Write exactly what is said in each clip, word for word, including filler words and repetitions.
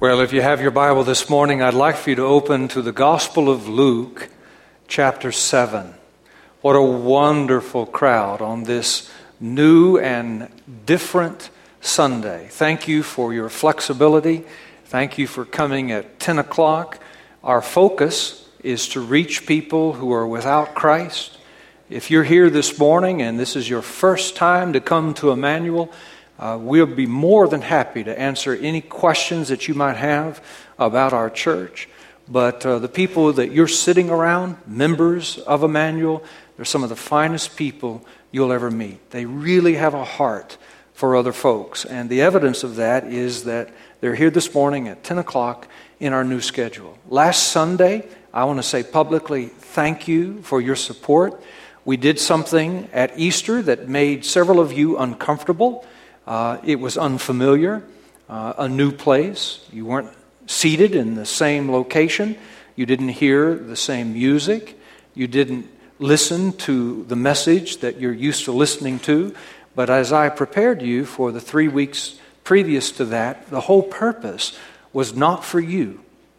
Well, if you have your Bible this morning, I'd like for you to open to the Gospel of Luke, chapter seven. What a wonderful crowd on this new and different Sunday. Thank you for your flexibility. Thank you for coming at ten o'clock. Our focus is to reach people who are without Christ. If you're here this morning and this is your first time to come to Emmanuel, Uh, we'll be more than happy to answer any questions that you might have about our church. But uh, the people that you're sitting around, members of Emmanuel, they're some of the finest people you'll ever meet. They really have a heart for other folks. And the evidence of that is that they're here this morning at ten o'clock in our new schedule. Last Sunday, I want to say publicly thank you for your support. We did something at Easter that made several of you uncomfortable. Uh, it was unfamiliar, uh, a new place. You weren't seated in the same location. You didn't hear the same music. You didn't listen to the message that you're used to listening to. But as I prepared you for the three weeks previous to that, the whole purpose was not for you.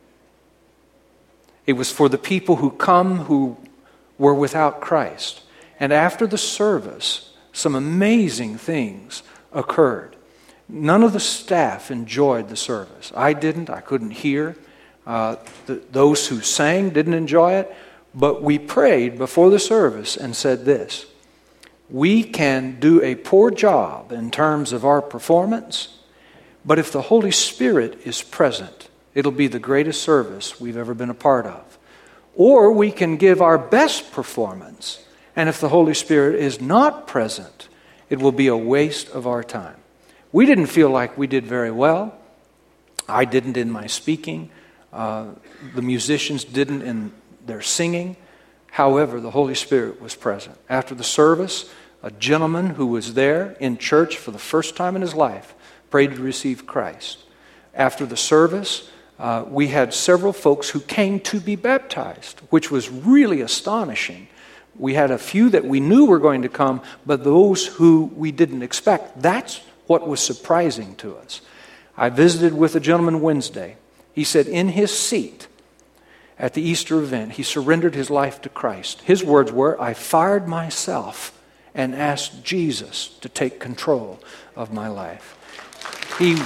It was for the people who come who were without Christ. And after the service, some amazing things occurred. None of the staff enjoyed the service. I didn't. I couldn't hear. Uh, the, those who sang didn't enjoy it. But we prayed before the service and said this: we can do a poor job in terms of our performance, but if the Holy Spirit is present, it'll be the greatest service we've ever been a part of. Or we can give our best performance, and if the Holy Spirit is not present, it will be a waste of our time. We didn't feel like we did very well. I didn't in my speaking. Uh, the musicians didn't in their singing. However, the Holy Spirit was present. After the service, a gentleman who was there in church for the first time in his life prayed to receive Christ. After the service, uh, we had several folks who came to be baptized, which was really astonishing. We had a few that we knew were going to come, but those who we didn't expect. That's what was surprising to us. I visited with a gentleman Wednesday. He said in his seat at the Easter event, he surrendered his life to Christ. His words were, "I fired myself and asked Jesus to take control of my life." He,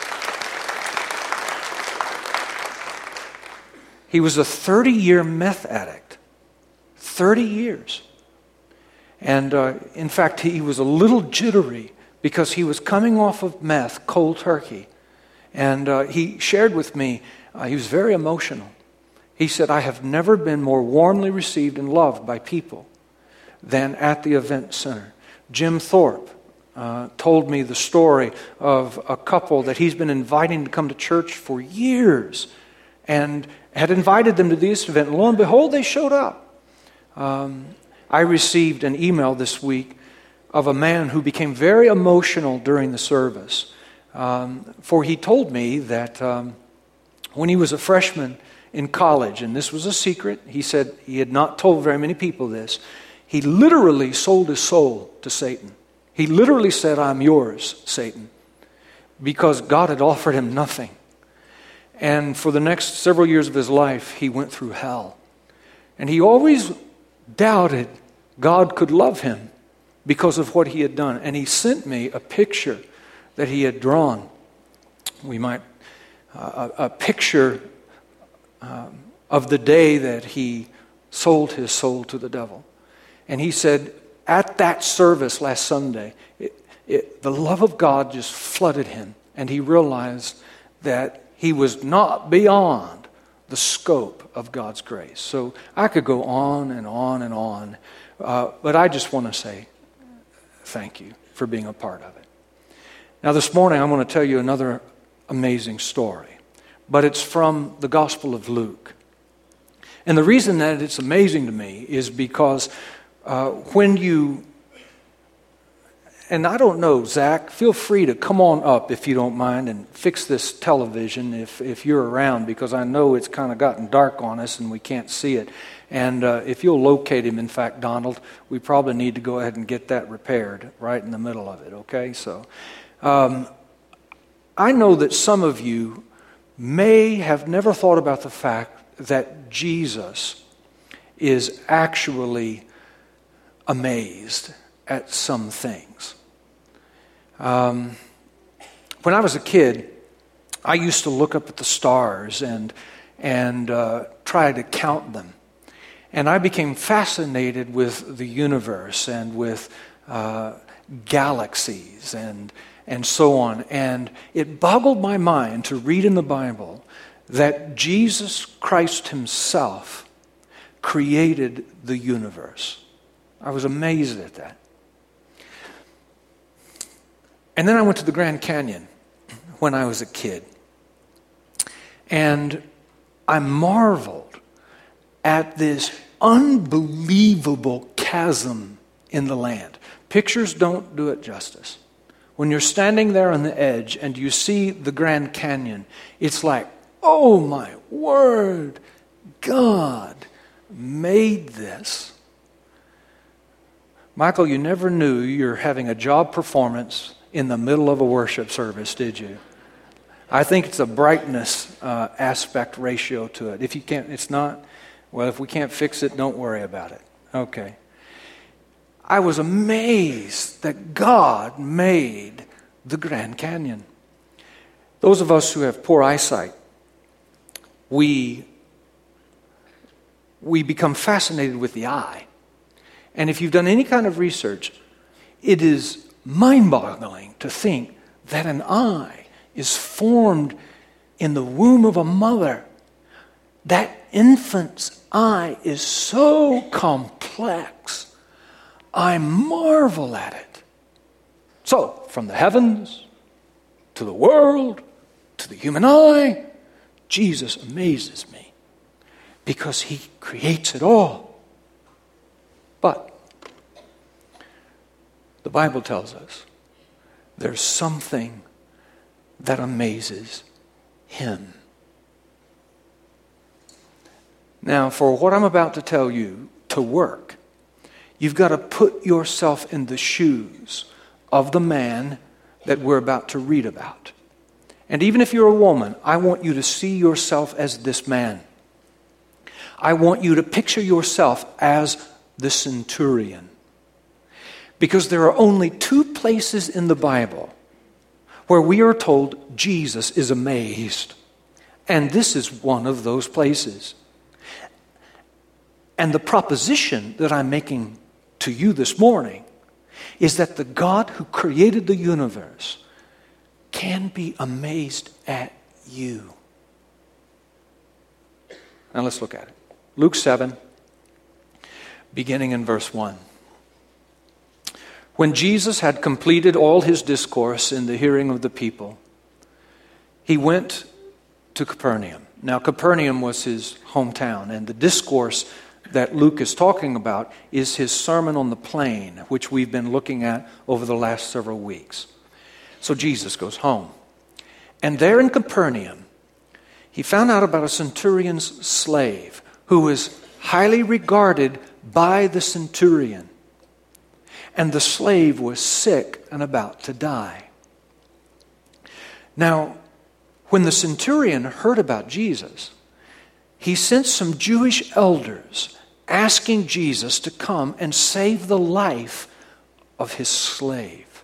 he was a thirty-year meth addict. thirty years. And uh, in fact, he was a little jittery because he was coming off of meth, cold turkey. And uh, he shared with me, uh, he was very emotional. He said, "I have never been more warmly received and loved by people than at the event center." Jim Thorpe uh, told me the story of a couple that he's been inviting to come to church for years and had invited them to this event. And lo and behold, they showed up. Um, I received an email this week of a man who became very emotional during the service. Um, for he told me that um, when he was a freshman in college, and this was a secret, he said he had not told very many people this, he literally sold his soul to Satan. He literally said, "I'm yours, Satan," because God had offered him nothing. And for the next several years of his life, he went through hell. And he always doubted God could love him because of what he had done. And he sent me a picture that he had drawn. We might, uh, a, a picture um, of the day that he sold his soul to the devil. And he said, at that service last Sunday, it, it, the love of God just flooded him. And he realized that he was not beyond the scope of God's grace. So I could go on and on and on, uh, but I just want to say thank you for being a part of it. Now this morning I'm going to tell you another amazing story, but it's from the Gospel of Luke. And the reason that it's amazing to me is because uh, when you And I don't know, Zach, feel free to come on up if you don't mind and fix this television if, if you're around, because I know it's kind of gotten dark on us and we can't see it. And uh, if you'll locate him, in fact, Donald, we probably need to go ahead and get that repaired right in the middle of it, okay? So um, I know that some of you may have never thought about the fact that Jesus is actually amazed at some things. Um, when I was a kid, I used to look up at the stars and and uh, try to count them. And I became fascinated with the universe and with uh, galaxies and and so on. And it boggled my mind to read in the Bible that Jesus Christ himself created the universe. I was amazed at that. And then I went to the Grand Canyon when I was a kid. And I marveled at this unbelievable chasm in the land. Pictures don't do it justice. When you're standing there on the edge and you see the Grand Canyon, it's like, oh my word, God made this. Michael, you never knew you're having a job performance in the middle of a worship service, did you? I think it's a brightness uh, aspect ratio to it. If you can't, it's not, well, if we can't fix it, don't worry about it. Okay. I was amazed that God made the Grand Canyon. Those of us who have poor eyesight, we, we become fascinated with the eye. And if you've done any kind of research, it is mind-boggling to think that an eye is formed in the womb of a mother. That infant's eye is so complex. I marvel at it. So, from the heavens to the world to the human eye, Jesus amazes me because he creates it all. But the Bible tells us there's something that amazes him. Now, for what I'm about to tell you to work, you've got to put yourself in the shoes of the man that we're about to read about. And even if you're a woman, I want you to see yourself as this man. I want you to picture yourself as the centurion. Because there are only two places in the Bible where we are told Jesus is amazed. And this is one of those places. And the proposition that I'm making to you this morning is that the God who created the universe can be amazed at you. Now let's look at it. Luke seven, beginning in verse one. When Jesus had completed all his discourse in the hearing of the people, he went to Capernaum. Now, Capernaum was his hometown, and the discourse that Luke is talking about is his Sermon on the Plain, which we've been looking at over the last several weeks. So Jesus goes home. And there in Capernaum, he found out about a centurion's slave who was highly regarded by the centurion. And the slave was sick and about to die. Now, when the centurion heard about Jesus, he sent some Jewish elders asking Jesus to come and save the life of his slave.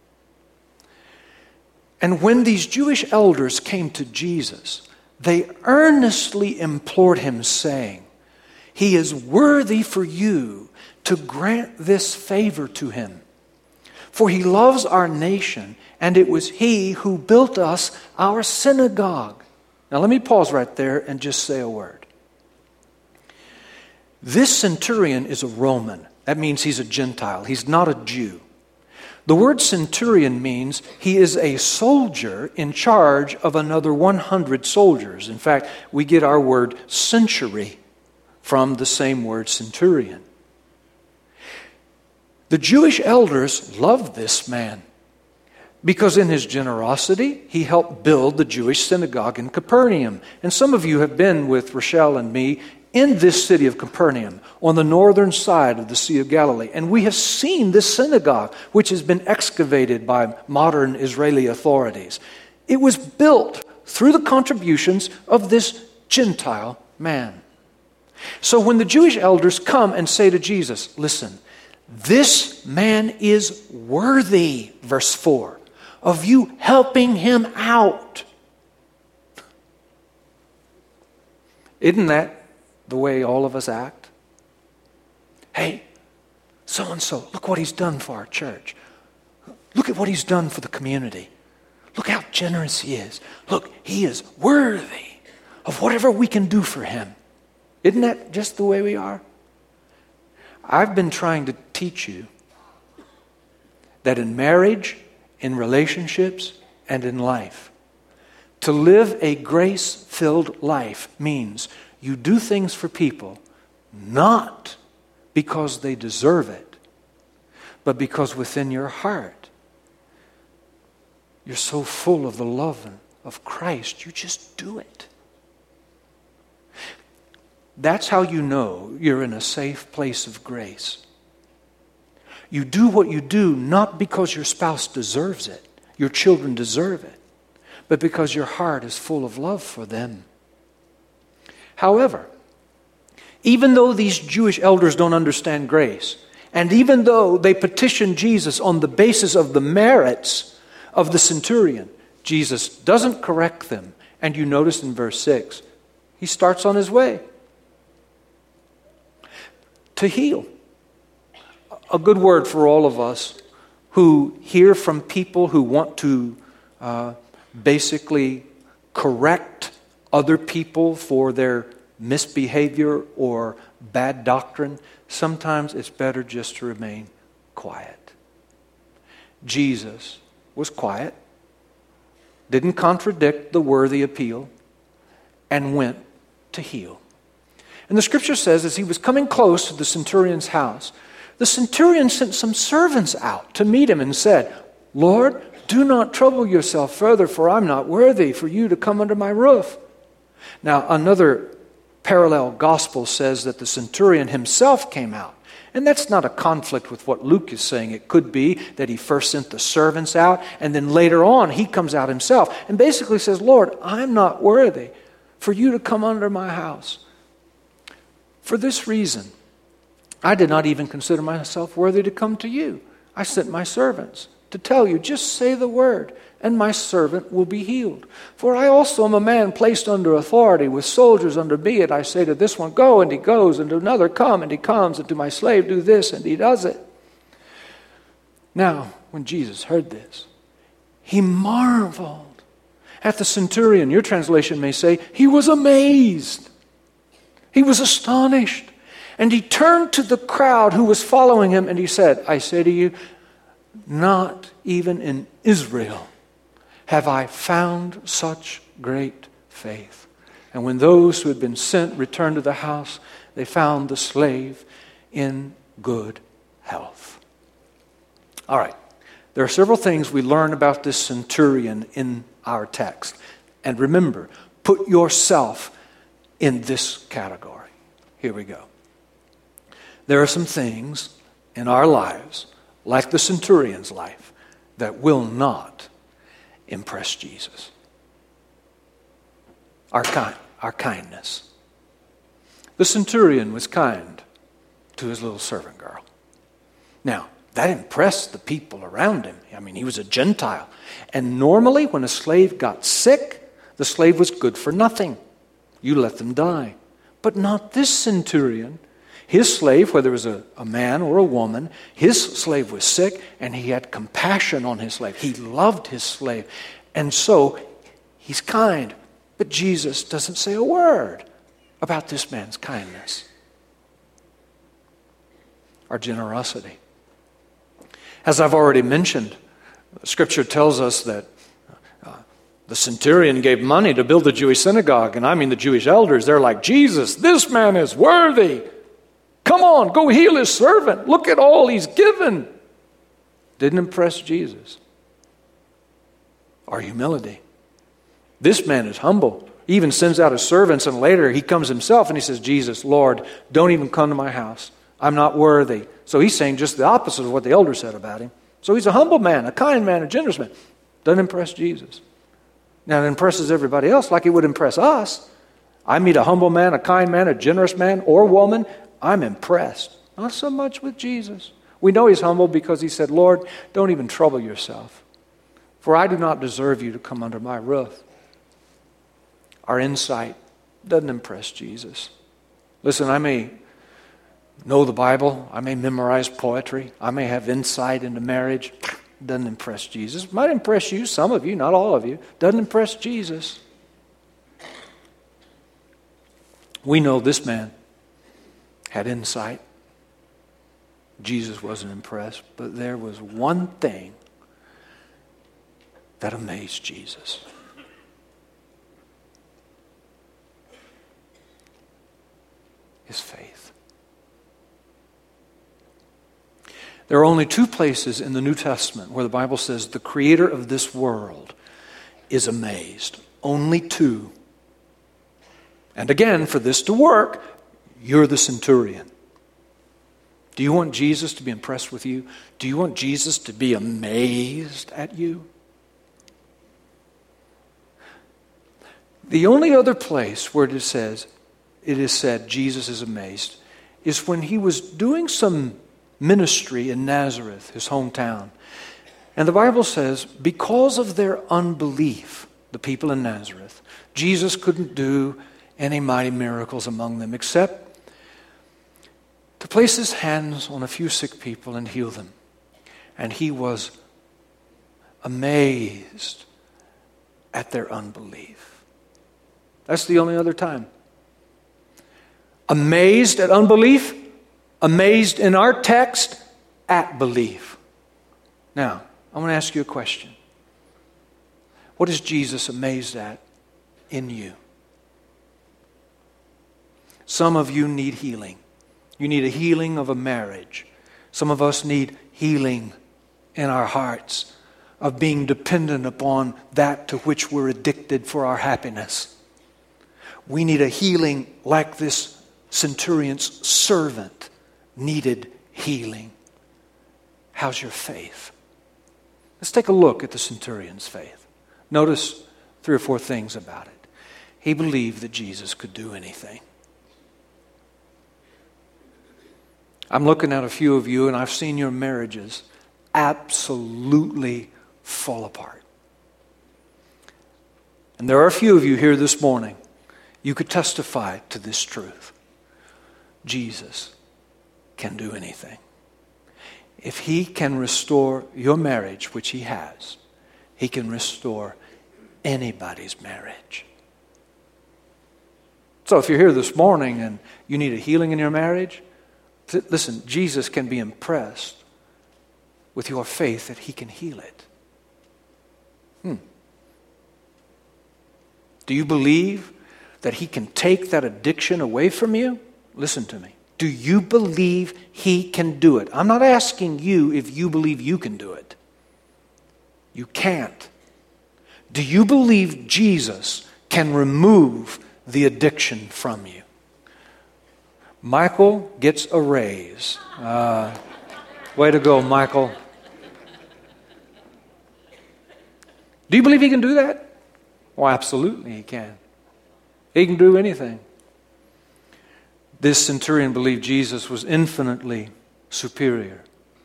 And when these Jewish elders came to Jesus, they earnestly implored him, saying, "He is worthy for you to grant this favor to him. For he loves our nation, and it was he who built us our synagogue." Now let me pause right there and just say a word. This centurion is a Roman. That means he's a Gentile. He's not a Jew. The word centurion means he is a soldier in charge of another one hundred soldiers. In fact, we get our word century from the same word centurion. The Jewish elders loved this man because in his generosity, he helped build the Jewish synagogue in Capernaum. And some of you have been with Rochelle and me in this city of Capernaum on the northern side of the Sea of Galilee. And we have seen this synagogue, which has been excavated by modern Israeli authorities. It was built through the contributions of this Gentile man. So when the Jewish elders come and say to Jesus, listen, this man is worthy, verse four, of you helping him out. Isn't that the way all of us act? Hey, so-and-so, look what he's done for our church. Look at what he's done for the community. Look how generous he is. Look, he is worthy of whatever we can do for him. Isn't that just the way we are? I've been trying to teach you that in marriage, in relationships, and in life, to live a grace-filled life means you do things for people not because they deserve it, but because within your heart, you're so full of the love of Christ, you just do it. That's how you know you're in a safe place of grace. You do what you do not because your spouse deserves it, your children deserve it, but because your heart is full of love for them. However, even though these Jewish elders don't understand grace, and even though they petition Jesus on the basis of the merits of the centurion, Jesus doesn't correct them. And you notice in verse six, he starts on his way to heal. A good word for all of us who hear from people who want to uh, basically correct other people for their misbehavior or bad doctrine. Sometimes it's better just to remain quiet. Jesus was quiet, didn't contradict the worthy appeal, and went to heal. And the scripture says as he was coming close to the centurion's house, the centurion sent some servants out to meet him and said, Lord, do not trouble yourself further, for I'm not worthy for you to come under my roof. Now, another parallel gospel says that the centurion himself came out. And that's not a conflict with what Luke is saying. It could be that he first sent the servants out, and then later on he comes out himself and basically says, Lord, I'm not worthy for you to come under my house. For this reason, I did not even consider myself worthy to come to you. I sent my servants to tell you, just say the word, and my servant will be healed. For I also am a man placed under authority, with soldiers under me, and I say to this one, go, and he goes, and to another, come, and he comes, and to my slave, do this, and he does it. Now, when Jesus heard this, he marveled at the centurion. Your translation may say, he was amazed. He was astonished. And he turned to the crowd who was following him, and he said, I say to you, not even in Israel have I found such great faith. And when those who had been sent returned to the house, they found the slave in good health. All right. There are several things we learn about this centurion in our text. And remember, put yourself in this category. Here we go. There are some things in our lives, like the centurion's life, that will not impress Jesus. Our kind, our kindness. The centurion was kind to his little servant girl. Now, that impressed the people around him. I mean, he was a Gentile. And normally when a slave got sick, the slave was good for nothing. You let them die. But not this centurion. His slave, whether it was a, a man or a woman, his slave was sick, and he had compassion on his slave. He loved his slave. And so he's kind. But Jesus doesn't say a word about this man's kindness. Our generosity. As I've already mentioned, Scripture tells us that uh, the centurion gave money to build the Jewish synagogue. And I mean the Jewish elders, they're like, Jesus, this man is worthy. Come on, go heal his servant. Look at all he's given. Didn't impress Jesus. Our humility. This man is humble. He even sends out his servants, and later he comes himself and he says, Jesus, Lord, don't even come to my house. I'm not worthy. So he's saying just the opposite of what the elder said about him. So he's a humble man, a kind man, a generous man. Doesn't impress Jesus. Now, it impresses everybody else like it would impress us. I meet a humble man, a kind man, a generous man or woman, I'm impressed. Not so much with Jesus. We know he's humble because he said, Lord, don't even trouble yourself, for I do not deserve you to come under my roof. Our insight doesn't impress Jesus. Listen, I may know the Bible, I may memorize poetry, I may have insight into marriage. Doesn't impress Jesus. Might impress you, some of you, not all of you. Doesn't impress Jesus. We know this man had insight. Jesus wasn't impressed, but there was one thing that amazed Jesus. His faith. There are only two places in the New Testament where the Bible says the creator of this world is amazed. Only two. And again, for this to work, you're the centurion. Do you want Jesus to be impressed with you? Do you want Jesus to be amazed at you? The only other place where it says, it is said Jesus is amazed is when he was doing some ministry in Nazareth, his hometown. And the Bible says, because of their unbelief, the people in Nazareth, Jesus couldn't do any mighty miracles among them except to place his hands on a few sick people and heal them. And he was amazed at their unbelief. That's the only other time. Amazed at unbelief, amazed in our text at belief. Now, I want to ask you a question. What is Jesus amazed at in you? Some of you need healing. You need a healing of a marriage. Some of us need healing in our hearts of being dependent upon that to which we're addicted for our happiness. We need a healing like this centurion's servant needed healing. How's your faith? Let's take a look at the centurion's faith. Notice three or four things about it. He believed that Jesus could do anything. I'm looking at a few of you, and I've seen your marriages absolutely fall apart. And there are a few of you here this morning. You could testify to this truth. Jesus can do anything. If he can restore your marriage, which he has, he can restore anybody's marriage. So if you're here this morning and you need a healing in your marriage, listen, Jesus can be impressed with your faith that he can heal it. Hmm. Do you believe that he can take that addiction away from you? Listen to me. Do you believe he can do it? I'm not asking you if you believe you can do it. You can't. Do you believe Jesus can remove the addiction from you? Michael gets a raise. Uh, way to go, Michael. Do you believe he can do that? Oh, absolutely he can. He can do anything. This centurion believed Jesus was infinitely superior.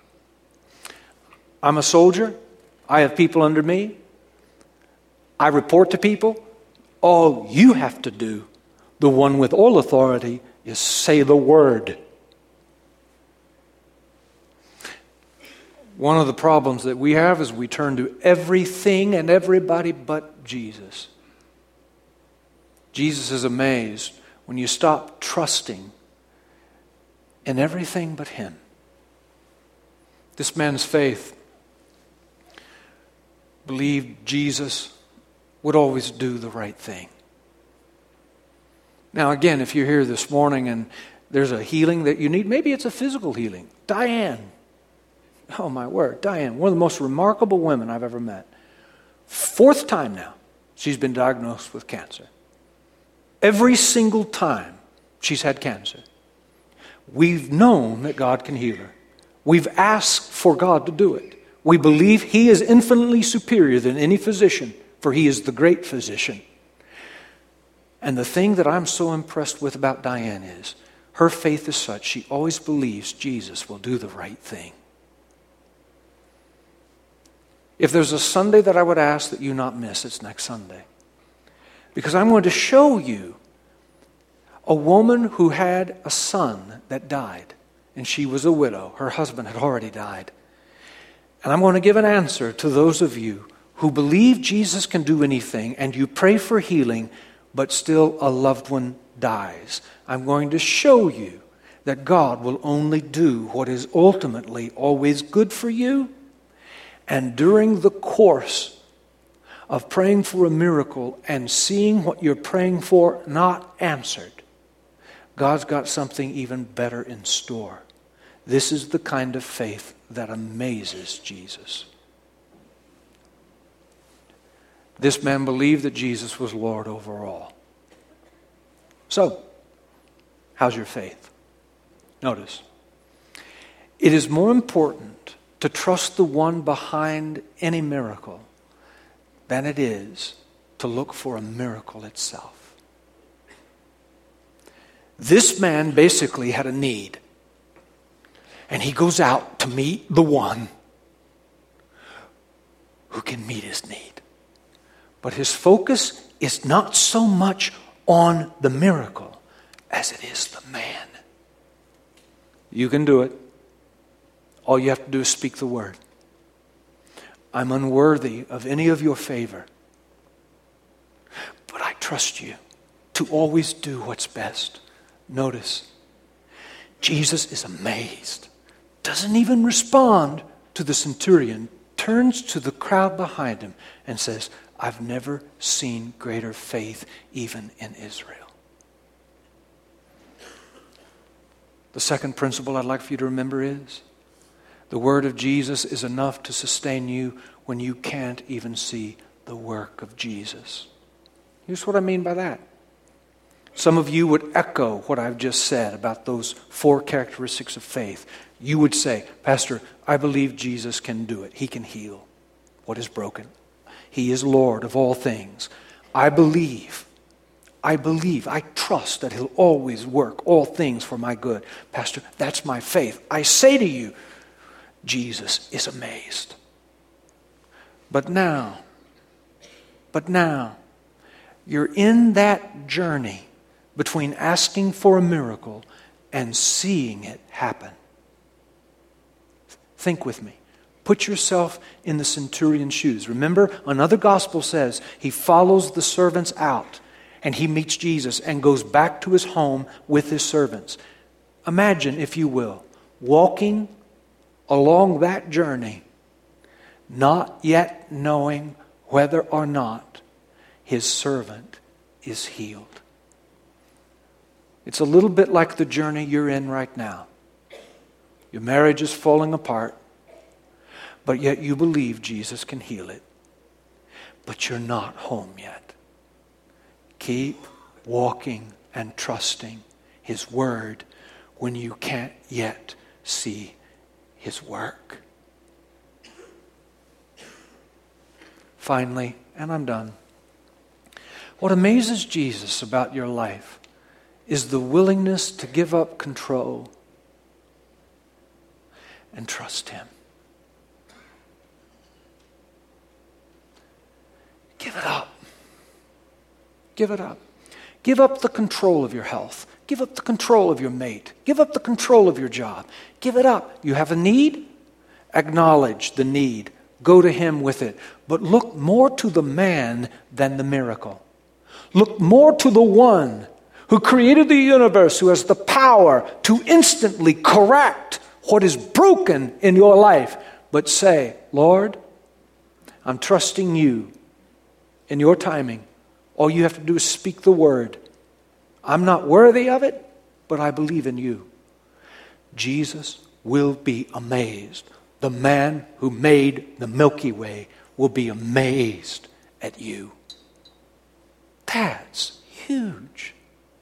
I'm a soldier. I have people under me. I report to people. All you have to do, the one with all authority, is say the word. One of the problems that we have is we turn to everything and everybody but Jesus. Jesus is amazed when you stop trusting in everything but him. This man's faith believed Jesus would always do the right thing. Now again, if you're here this morning and there's a healing that you need, maybe it's a physical healing. Diane, oh my word, Diane, one of the most remarkable women I've ever met. Fourth time now she's been diagnosed with cancer. Every single time she's had cancer, we've known that God can heal her. We've asked for God to do it. We believe he is infinitely superior than any physician for he is the great physician. And the thing that I'm so impressed with about Diane is her faith is such, she always believes Jesus will do the right thing. If there's a Sunday that I would ask that you not miss, it's next Sunday. Because I'm going to show you a woman who had a son that died, and she was a widow. Her husband had already died. And I'm going to give an answer to those of you who believe Jesus can do anything, and you pray for healing, but still a loved one dies. I'm going to show you that God will only do what is ultimately always good for you. And during the course of praying for a miracle and seeing what you're praying for not answered, God's got something even better in store. This is the kind of faith that amazes Jesus. This man believed that Jesus was Lord over all. So, how's your faith? Notice, it is more important to trust the one behind any miracle than it is to look for a miracle itself. This man basically had a need, and he goes out to meet the one who can meet his need. But his focus is not so much on the miracle as it is the man. You can do it. All you have to do is speak the word. I'm unworthy of any of your favor, but I trust you to always do what's best. Notice, Jesus is amazed, doesn't even respond to the centurion, turns to the crowd behind him and says, I've never seen greater faith even in Israel. The second principle I'd like for you to remember is, the word of Jesus is enough to sustain you when you can't even see the work of Jesus. Here's what I mean by that. Some of you would echo what I've just said about those four characteristics of faith. You would say, Pastor, I believe Jesus can do it. He can heal what is broken. He is Lord of all things. I believe, I believe, I trust that He'll always work all things for my good. Pastor, that's my faith. I say to you, Jesus is amazed. But now, but now, you're in that journey between asking for a miracle and seeing it happen. Think with me. Put yourself in the centurion's shoes. Remember, another gospel says he follows the servants out and he meets Jesus and goes back to his home with his servants. Imagine, if you will, walking along that journey, not yet knowing whether or not his servant is healed. It's a little bit like the journey you're in right now. Your marriage is falling apart, but yet you believe Jesus can heal it. But you're not home yet. Keep walking and trusting His word when you can't yet see His work. Finally, and I'm done, what amazes Jesus about your life is the willingness to give up control and trust Him. Give it up. Give it up. Give up the control of your health. Give up the control of your mate. Give up the control of your job. Give it up. You have a need? Acknowledge the need. Go to Him with it. But look more to the man than the miracle. Look more to the one who created the universe, who has the power to instantly correct what is broken in your life. But say, Lord, I'm trusting You in Your timing. All you have to do is speak the word. I'm not worthy of it, but I believe in You. Jesus will be amazed. The man who made the Milky Way will be amazed at you. That's huge.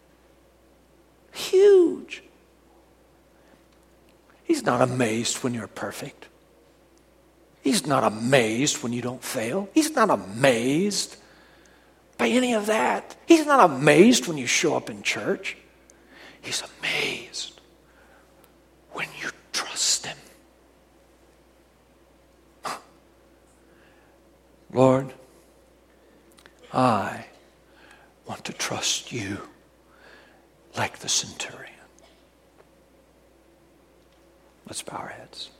Huge. He's not amazed when you're perfect. He's not amazed when you don't fail. He's not amazed by any of that. He's not amazed when you show up in church. He's amazed when you trust him. Lord, I want to trust you like the centurion. Let's bow our heads.